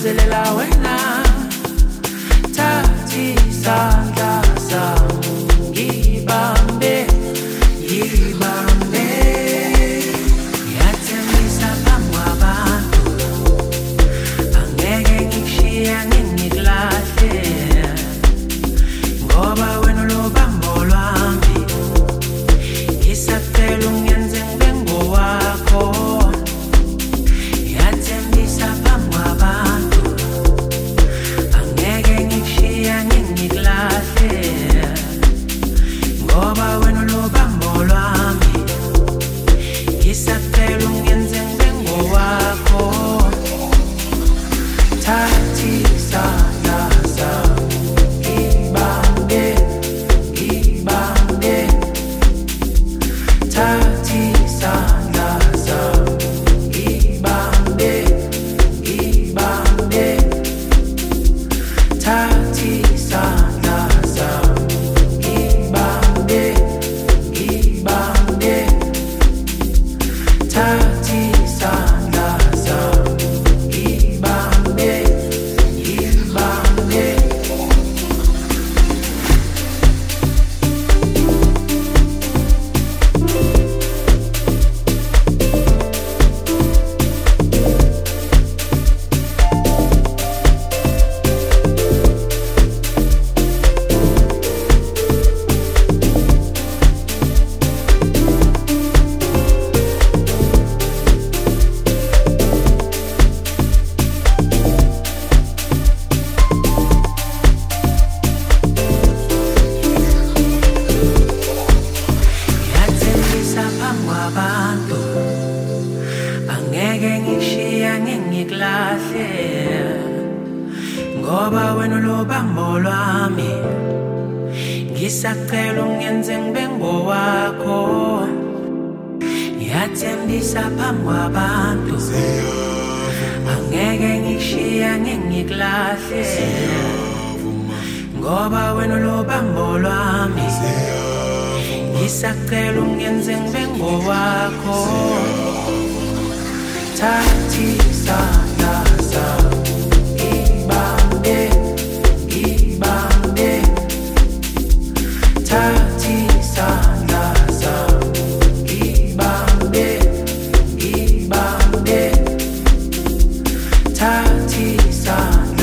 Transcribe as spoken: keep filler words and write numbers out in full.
nginanzelela wena, thatha isandla sami ngibambe, ngibambe. Ngiyathembisa phambi kwabantu, angeke ngikushiya ngingikulahle, ngoba wena ulobambo lwami. Ngisacela ungenze ngibe ngowakho. Ngiyathembisa phambi kwabantu, angeke ngikushiya ngingikulahle, ngoba wena ulobambo lwami. Ngisacela ungenze ngibe ngowakho. Thatha isandla sami ngibambe, ngibambe. Thatha isandla sami ngibambe, ngibambe. Thatha isandla sami ngibambe, ngibambe. Thatha isandla sami ngibambe, ngibambe. Ngiyathembisa phambi kwabantu, angeke ngikushiya ngingikulahle, ngoba wena ulobambo lwami. Ngisacela ungenze ngibe ngowakho. Ngiyathembisa phambi kwabantu, angeke ngikushiya ngingikulahle, ngoba wena ulobambo lwami. Ngisacela ungenze ngibe ngowakho. Thatha isandla sami ngibambe, ngibambe. Thatha isandla sami ngibambe, ngibambe. Thatha isandla